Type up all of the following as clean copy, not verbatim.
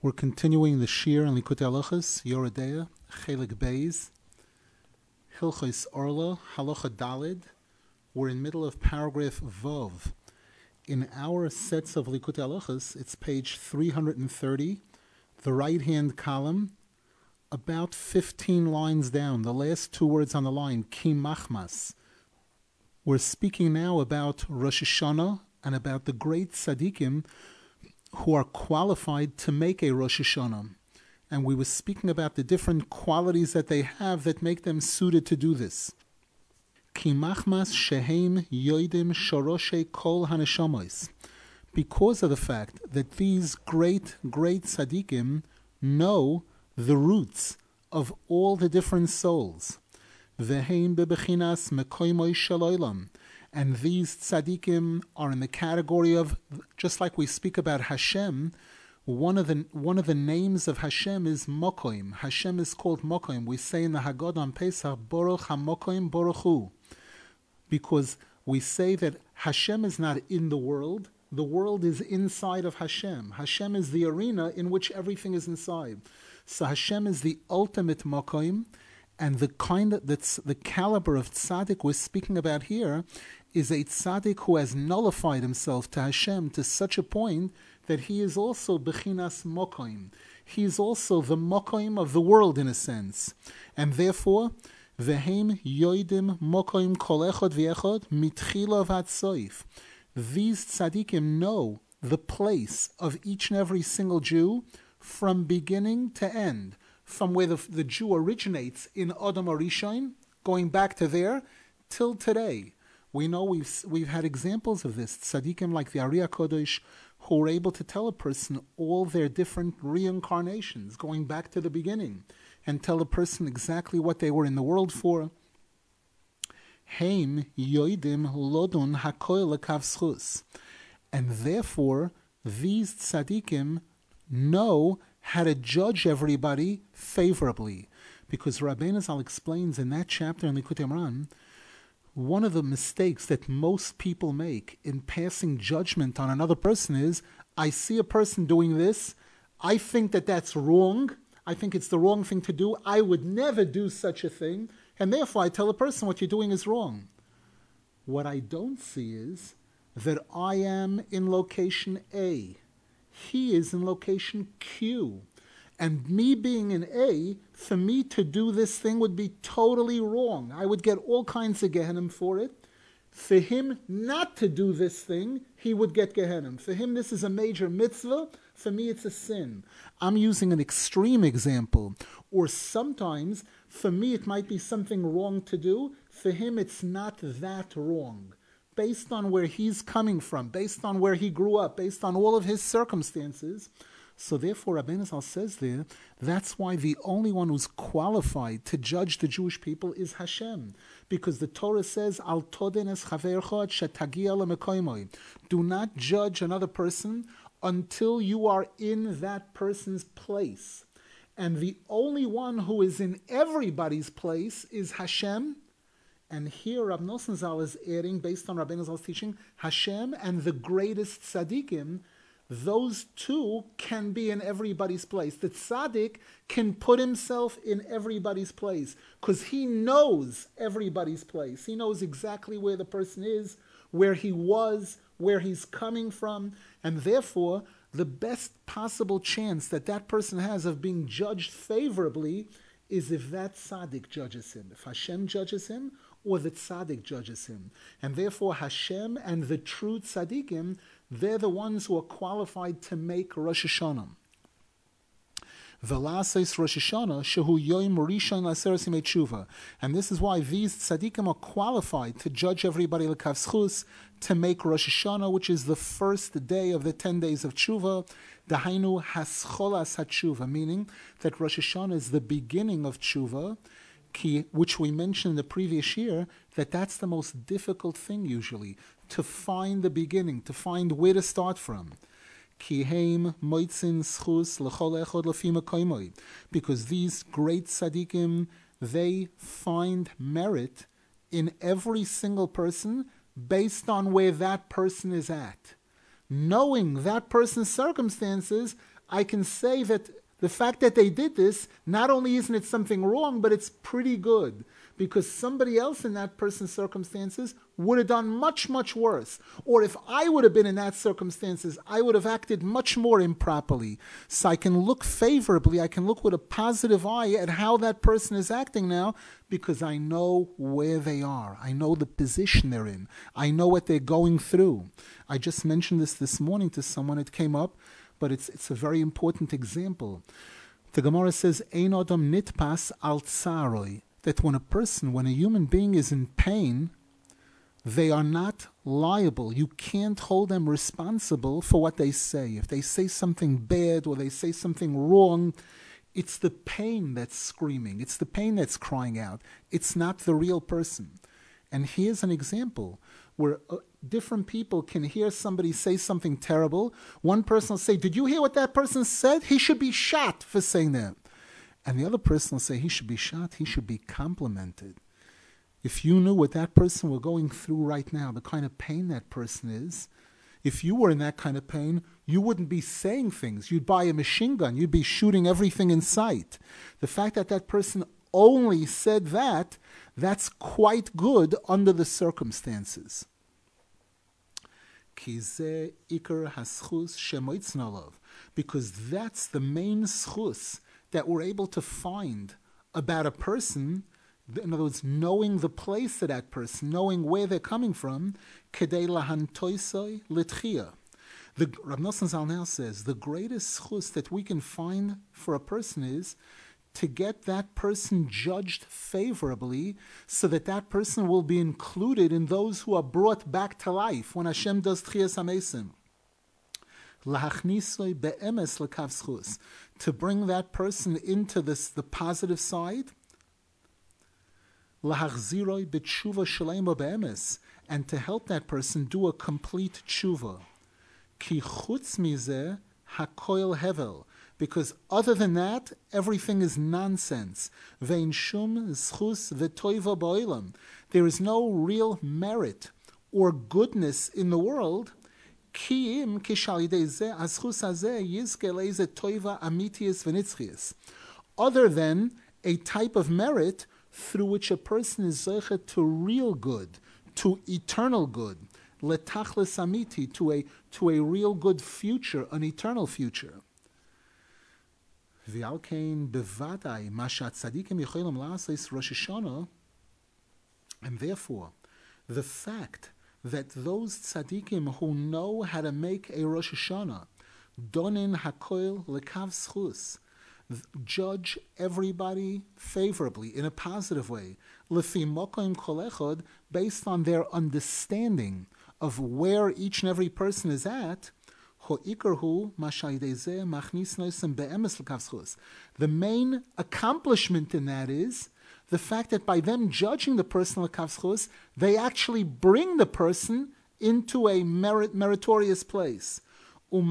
We're continuing the Shir and Likutei Halachos, Yoredeya, Chelik Beis, Hilchos Orla, Halacha Dalid. We're in middle of paragraph Vov. In our sets of Likutei Halachos, it's page 330, the right-hand column, about 15 lines down, the last two words on the line, Ki Machmas. We're speaking now about Rosh Hashanah and about the great tzaddikim who are qualified to make a Rosh Hashanah. And we were speaking about the different qualities that they have that make them suited to do this. Ki machmas shehem yoidim shoroshe kol haneshamos. Because of the fact that these great tzaddikim know the roots of all the different souls. Vehem bebechinas mekoymoi shel olam. And these tzaddikim are in the category of, just like we speak about Hashem, one of the names of Hashem is Mokoim. Hashem is called Mokoim. We say in the Haggadah on Pesach, Baruch HaMokoim Baruch Hu. Because we say that Hashem is not in the world is inside of Hashem. Hashem is the arena in which everything is inside. So Hashem is the ultimate Mokoim, and the caliber of tzaddik we're speaking about here is a tzaddik who has nullified himself to Hashem to such a point that he is also bechinas mokoim. He is also the mokoim of the world in a sense. And therefore, vehem yoidim mokoim kol echad v'echad mitchila v'ad soif. These tzaddikim know the place of each and every single Jew from beginning to end. From where the Jew originates in Adam Arishon, going back to there, till today. We know we've had examples of this. Tzaddikim like the Ari HaKadosh, who were able to tell a person all their different reincarnations, going back to the beginning, and tell a person exactly what they were in the world for. Heim yoidim lodun hakoil lekav zchus. And therefore, these tzaddikim know how to judge everybody favorably. Because Rabbeinu Zal explains in that chapter in Likutei Moharan, one of the mistakes that most people make in passing judgment on another person is, I see a person doing this, I think that that's wrong, I think it's the wrong thing to do, I would never do such a thing, and therefore I tell a person what you're doing is wrong. What I don't see is that I am in location A, he is in location Q. And me being in A, for me to do this thing would be totally wrong. I would get all kinds of Gehenim for it. For him not to do this thing, he would get Gehenim. For him, this is a major mitzvah. For me, it's a sin. I'm using an extreme example. Or sometimes, for me, it might be something wrong to do. For him, it's not that wrong. Based on where he's coming from, based on where he grew up, based on all of his circumstances. So therefore, Rabbeinu Zal says there, that's why the only one who's qualified to judge the Jewish people is Hashem. Because the Torah says, Al toden es chavercha shetagia lemekoymoi. Do not judge another person until you are in that person's place. And the only one who is in everybody's place is Hashem. And here Rav Nosson Zal is adding, based on Rabbeinu Zal's teaching, Hashem and the greatest tzaddikim. Those two can be in everybody's place. The tzaddik can put himself in everybody's place because he knows everybody's place. He knows exactly where the person is, where he was, where he's coming from, and therefore the best possible chance that that person has of being judged favorably is if that tzaddik judges him, if Hashem judges him, or the tzaddik judges him. And therefore Hashem and the true tzaddikim, they're the ones who are qualified to make Rosh Hashanah. V'la'asos Rosh Hashanah shehu yoim rishon la'aseres yimei tshuva. And this is why these tzaddikim are qualified to judge everybody l'kav zchus, to make Rosh Hashanah, which is the first day of the 10 days of tshuva. Dahainu hascholas hatshuva, meaning that Rosh Hashanah is the beginning of tshuva, which we mentioned in the previous year, that's the most difficult thing usually, to find the beginning, to find where to start from. Because these great tzaddikim, they find merit in every single person based on where that person is at. Knowing that person's circumstances, I can say that the fact that they did this, not only isn't it something wrong, but it's pretty good. Because somebody else in that person's circumstances would have done much, much worse. Or if I would have been in that circumstances, I would have acted much more improperly. So I can look favorably, I can look with a positive eye at how that person is acting now, because I know where they are. I know the position they're in. I know what they're going through. I just mentioned this morning to someone. It came up, but it's a very important example. The Gemara says, Ein Adam nitpas al tsaroi, that when a human being is in pain, they are not liable. You can't hold them responsible for what they say. If they say something bad or they say something wrong, it's the pain that's screaming. It's the pain that's crying out. It's not the real person. And here's an example where different people can hear somebody say something terrible. One person will say, did you hear what that person said? He should be shot for saying that. And the other person will say, he should be shot, he should be complimented. If you knew what that person were going through right now, the kind of pain that person is, if you were in that kind of pain, you wouldn't be saying things. You'd buy a machine gun. You'd be shooting everything in sight. The fact that that person only said that, that's quite good under the circumstances. Because that's the main schus that we're able to find about a person. In other words, knowing the place of that person, knowing where they're coming from, kedei lahantoisoi litchia. The Rav Nosson Zalnau says the greatest schus that we can find for a person is to get that person judged favorably, so that that person will be included in those who are brought back to life when Hashem does tchias hamesim. Lahachnisoi be'emes lekav schus, to bring that person into the positive side. Lahachziroi b'tshuva shalema be'emes, and to help that person do a complete tshuva. Ki chutz mizeh hakoil hevel, because other than that, everything is nonsense. Vein shum zchus v'toiva ba'olam. There is no real merit or goodness in the world. Kiim kishalidei zeh azchus hazeh yizke leize toiva amitius v'nitzchius. Other than a type of merit through which a person is zeichet to real good, to eternal good, letachlis amiti, to a real good future, an eternal future. V'alkein bevadai mashat tzadikim yicholim la'asos Rosh Hashanah, and therefore, the fact that those tzadikim who know how to make a Rosh Hashanah, donin hakoil lekav schus, judge everybody favorably in a positive way, lefi mokoim kol echad, based on their understanding of where each and every person is at. The main accomplishment in that is the fact that by them judging the person lekav schus, they actually bring the person into a meritorious place. And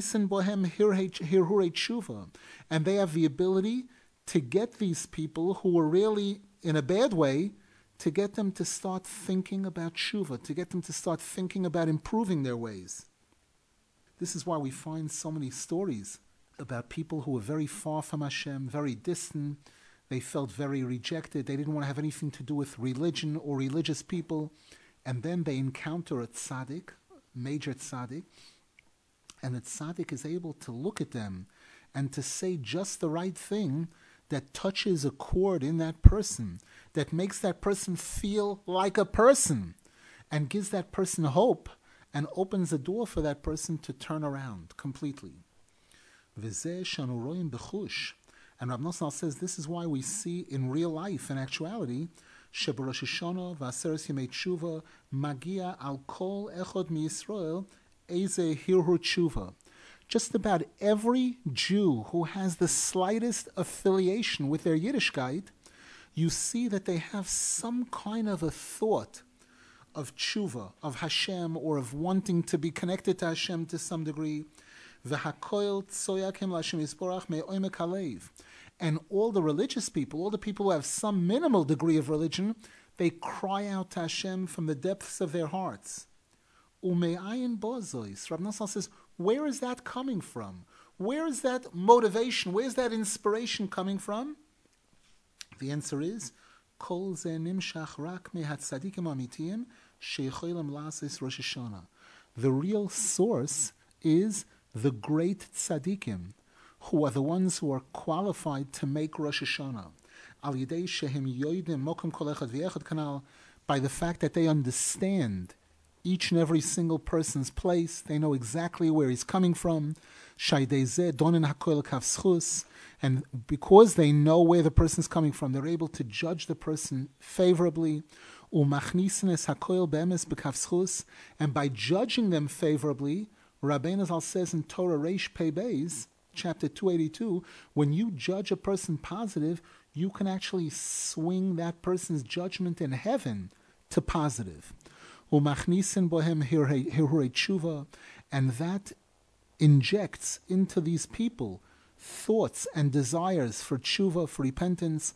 they have the ability to get these people who were really in a bad way, to get them to start thinking about tshuva, to get them to start thinking about improving their ways. This is why we find so many stories about people who were very far from Hashem, very distant. They felt very rejected. They didn't want to have anything to do with religion or religious people. And then they encounter a tzaddik, major tzaddik, and the tzaddik is able to look at them and to say just the right thing that touches a chord in that person, that makes that person feel like a person, and gives that person hope, and opens a door for that person to turn around completely. And Rav Nosson says this is why we see in real life, in actuality, Rosh Hashanah v'Aseres Yemei Tshuva magia al kol echad miYisrael eze hirhur tshuva. Just about every Jew who has the slightest affiliation with their Yiddishkeit, you see that they have some kind of a thought of tshuva, of Hashem, or of wanting to be connected to Hashem to some degree. V'hakoil tzoyakim l'Hashem yisborach me'omek halev. And all the religious people, all the people who have some minimal degree of religion, they cry out to Hashem from the depths of their hearts. Ume'ayin bozois. Rav Nosson says, where is that coming from? Where is that motivation? Where's that inspiration coming from? The answer is, Kol ze nimshach rak mehat tzadikim amitiyim sheyicholim lasis Rosh Hashanah. The real source is the great tzadikim, who are the ones who are qualified to make Rosh Hashanah. Al yidei shehem yoidim mokum kol echad v'echad kanal, by the fact that they understand each and every single person's place. They know exactly where he's coming from. And because they know where the person's coming from, they're able to judge the person favorably. And by judging them favorably, Rabbeinu Zal says in Torah Reish Pei Beis, chapter 282, when you judge a person positive, you can actually swing that person's judgment in heaven to positive. And that injects into these people thoughts and desires for tshuva, for repentance.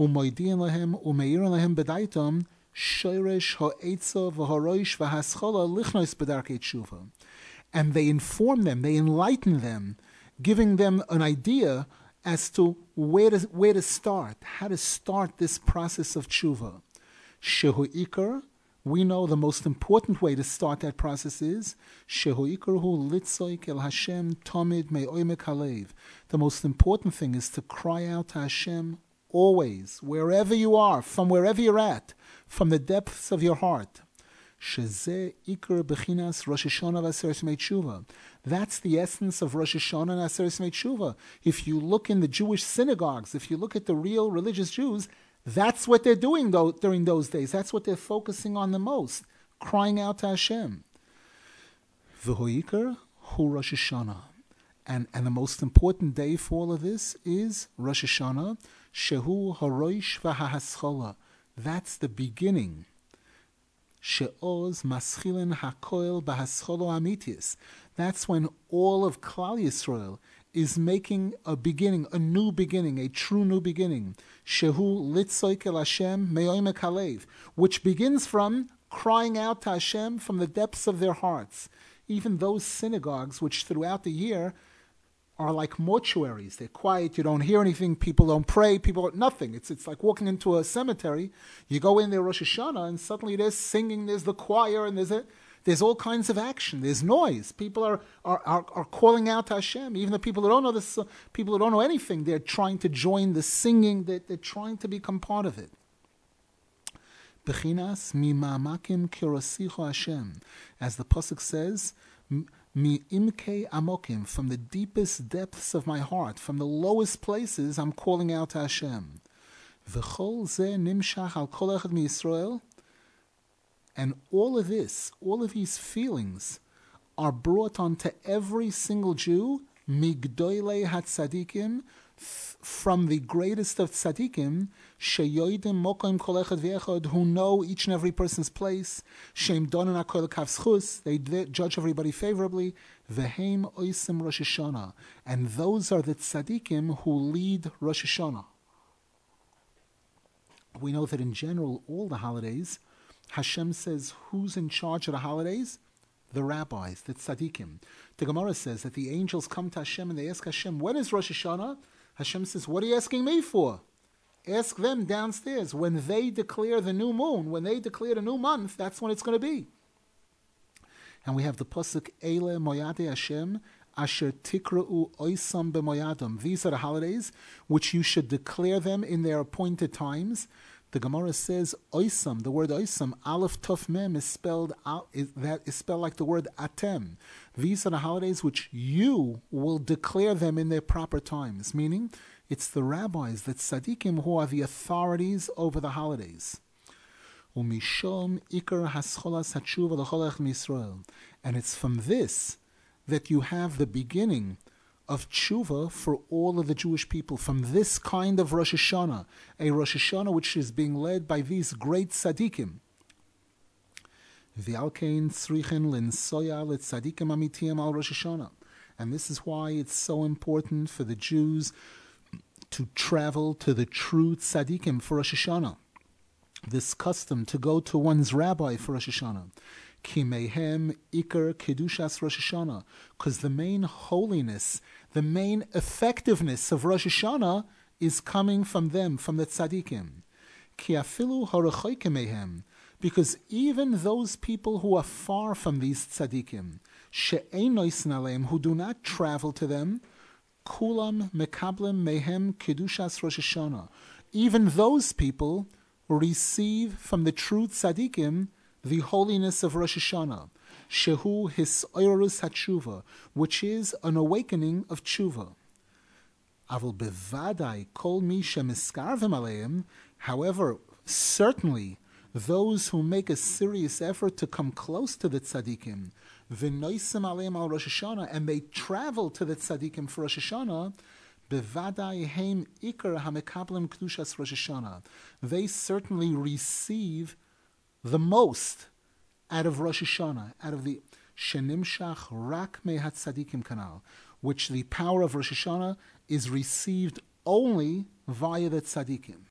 And they inform them, they enlighten them, giving them an idea as to where to start, how to start this process of tshuva. Shehu Ikar, we know the most important way to start that process is Shehu Ikarhu Litzoik El Hashem Tomid Me'oimek Halev. The most important thing is to cry out to Hashem always, wherever you are, from wherever you're at, from the depths of your heart. Shezeh Ikar Bechinas Rosh Hashanah v'Aseres Yemei Tshuva. That's the essence of Rosh Hashanah and Aseres Yemei Tshuva. If you look in the Jewish synagogues, if you look at the real religious Jews, that's what they're doing during those days. That's what they're focusing on the most, crying out to Hashem. V'hoikar hu Rosh Hashanah. And the most important day for all of this is Rosh Hashanah, shehu haroish v'hahaschola. That's the beginning. She'oz maschilin hakoil b'hascholo amitis. That's when all of Klal Yisrael is making a beginning, a new beginning, a true new beginning. Shehu litzoik el Hashem me'oimek halev, which begins from crying out to Hashem from the depths of their hearts. Even those synagogues, which throughout the year are like mortuaries. They're quiet, you don't hear anything, people don't pray, nothing. It's like walking into a cemetery. You go in there Rosh Hashanah and suddenly there's singing, there's the choir, and there's all kinds of action. There's noise. People are calling out to Hashem. Even the people who don't know this, people who don't know anything, they're trying to join the singing. They're trying to become part of it. Bechinas mi ma'amakim kirosicho Hashem, as the pasuk says, mi imkei amokim, from the deepest depths of my heart, from the lowest places, I'm calling out to Hashem. V'chol zeh nimshach al kol echad mi Yisrael. And all of this, all of these feelings are brought onto every single Jew, migdoilei hatzadikim, from the greatest of tzadikim, sheyoidim mokoim kol echad v'echad, who know each and every person's place, shem donen hakol kavschus, they judge everybody favorably, v'heim oisim Rosh Hashanah, and those are the tzadikim who lead Rosh Hashanah. We know that in general, all the holidays, Hashem says, who's in charge of the holidays? The rabbis, the tzaddikim. The Gemara says that the angels come to Hashem and they ask Hashem, when is Rosh Hashanah? Hashem says, what are you asking me for? Ask them downstairs. When they declare the new moon, when they declare the new month, that's when it's going to be. And we have the pasuk, Eile moyade Hashem, asher tikra'u oisam b'moyadam. These are the holidays which you should declare them in their appointed times. The Gemara says oisam, the word oisam, aleph tov mem is spelled like the word atem. These are the holidays which you will declare them in their proper times, meaning it's the rabbis, the tzaddikim, who are the authorities over the holidays. Umishom ikar hascholas hatshuva l'chol echad Yisrael, and it's from this that you have the beginning of tshuva for all of the Jewish people, from this kind of Rosh Hashanah, a Rosh Hashanah which is being led by these great tzaddikim. V'alkein tzrichen linsoya l'tzaddikim amitiyim al Rosh Hashanah. And this is why it's so important for the Jews to travel to the true tzaddikim for Rosh Hashanah. This custom to go to one's rabbi for Rosh Hashanah. Ki mehem ikar kedushas Rosh Hashanah, because the main holiness, the main effectiveness of Rosh Hashanah is coming from them, from the tzaddikim. Ki afilu harachoike mehem, because even those people who are far from these tzaddikim, she'ein noisen aleim, who do not travel to them, kulam mekablem mehem kedushas Rosh Hashanah, even those people receive from the true tzaddikim the holiness of Rosh Hashanah, shehu hisoirus hatshuva, which is an awakening of tshuva. Aval bevadai kol mi shemiskarvim aleim, however, certainly those who make a serious effort to come close to the tzaddikim, v'noisim aleim al Rosh Hashanah, and they travel to the tzaddikim for Rosh Hashanah, bevadai heim ikar hamekablim kedushas Rosh Hashanah, they certainly receive the most out of Rosh Hashanah, out of the shenimshach rak mehat tzaddikim kanal, which the power of Rosh Hashanah is received only via the tzaddikim.